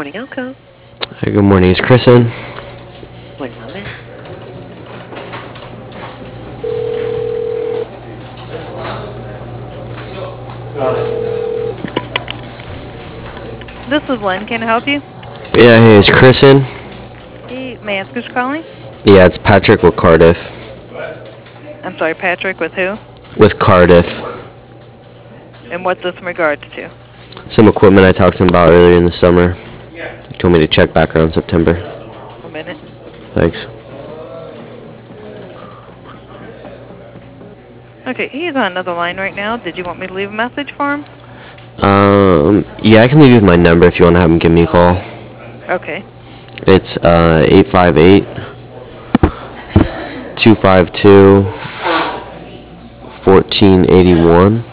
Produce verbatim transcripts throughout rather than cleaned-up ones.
morning, Elko. Hey, good morning. Is Chris in? One moment. This is Lynn. Can I help you? Yeah, hey, is Chris in? Hey, may I ask who's calling? Yeah, it's Patrick with Cardiff. I'm sorry, Patrick, with who? With Cardiff. And what's this in regards to? Some equipment I talked to him about earlier in the summer. He told me to check back around September. A minute. Thanks. Okay, he's on another line right now. Did you want me to leave a message for him? Um, yeah, I can leave you my number if you want to have him give me a call. Okay. It's uh eight five eight, two five two, one four eight one.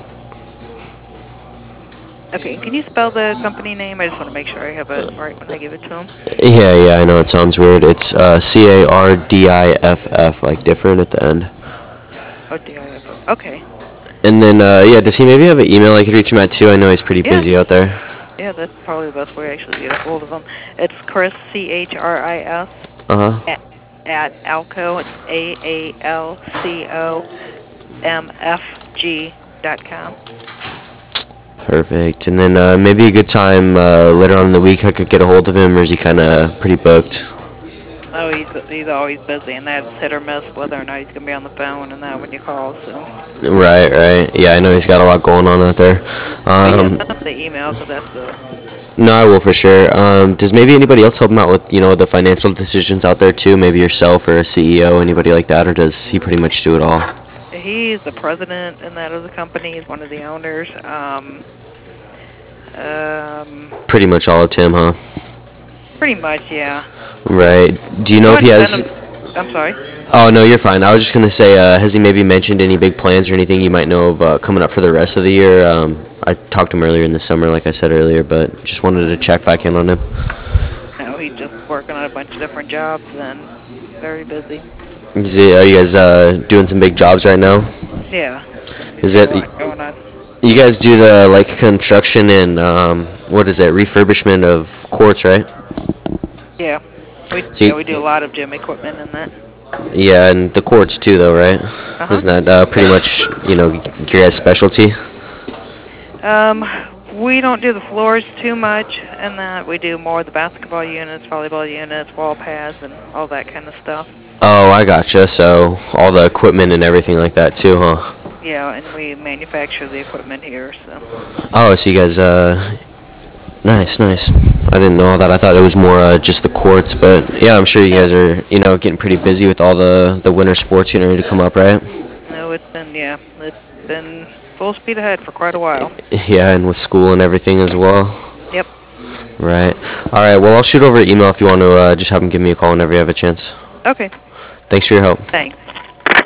Okay, can you spell the company name? I just want to make sure I have it right when I give it to him. Yeah, yeah, I know it sounds weird. It's uh, C A R D I F F, like different at the end. Oh, D I F O. Okay. And then, uh, yeah, does he maybe have an email I could reach him at too? I know he's pretty Yeah. busy out there. Yeah, that's probably the best way actually to get a hold of him. It's Chris, C H R I S, Uh-huh. at, at Alco, it's A A L C O M F G dot com. Perfect. And then uh, maybe a good time uh, later on in the week I could get a hold of him, or is he kind of pretty booked? Oh, he's he's always busy, and that's hit or miss whether or not he's going to be on the phone and that when you call, so. Right, right. Yeah, I know he's got a lot going on out there. But yeah, Um, send him the email, because that's the... no, I will for sure. Um, does maybe anybody else help him out with, you know, the financial decisions out there too? Maybe yourself or a C E O, anybody like that, or does he pretty much do it all? He's the president and that of the company. He's one of the owners. Um, um, Pretty much all of Tim, huh? pretty much, yeah. Right. Do you know Go if he ahead and has... send him, I'm sorry. Oh, no, you're fine. I was just going to say, uh, has he maybe mentioned any big plans or anything you might know of uh, coming up for the rest of the year? Um, I talked to him earlier in the summer, like I said earlier, but just wanted to check back in on him. No, he's just working on a bunch of different jobs and very busy. Is he, are you guys uh, doing some big jobs right now? Yeah. Is He's it... got a lot going on. You guys do the, like, construction and, um, what is it, refurbishment of courts, right? Yeah. We, So you- yeah, we do a lot of gym equipment and that. Yeah, and the courts too, though, right? Uh-huh. Isn't that uh, pretty much, you know, your guys' specialty? Um, we don't do the floors too much, and that we do more of the basketball units, volleyball units, wall pads, and all that kind of stuff. Oh, I gotcha. So all the equipment and everything like that too, huh? Yeah, and we manufacture the equipment here, so. Oh, so you guys, uh, nice, nice. I didn't know all that. I thought it was more uh, just the courts, but yeah, I'm sure you guys are, you know, getting pretty busy with all the the winter sports getting ready to come up, right? No, it's been, yeah, it's been full speed ahead for quite a while. Yeah, and with school and everything as well. Yep. Right. All right. Well, I'll shoot over an email if you want to uh, just have them give me a call whenever you have a chance. Okay, Thanks for your help. thanks.